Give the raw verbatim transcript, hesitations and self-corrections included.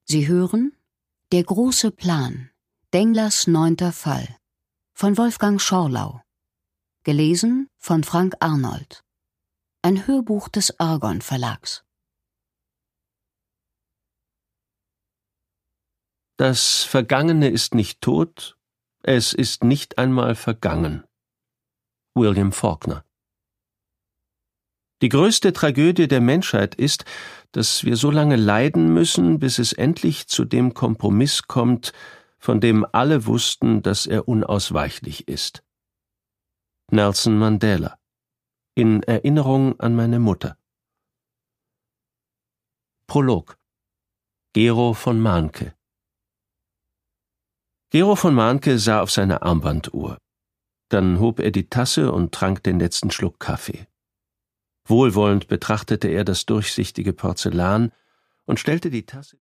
Sie hören Der große Plan, Denglers neunter Fall von Wolfgang Schorlau. Gelesen von Frank Arnold. Ein Hörbuch des Argon Verlags. Das Vergangene ist nicht tot, es ist nicht einmal vergangen. William Faulkner. Die größte Tragödie der Menschheit ist, dass wir so lange leiden müssen, bis es endlich zu dem Kompromiss kommt, von dem alle wussten, dass er unausweichlich ist. Nelson Mandela. In Erinnerung an meine Mutter. Prolog. Gero von Mahnke. Gero von Mahnke sah auf seine Armbanduhr. Dann hob er die Tasse und trank den letzten Schluck Kaffee. Wohlwollend betrachtete er das durchsichtige Porzellan und stellte die Tasse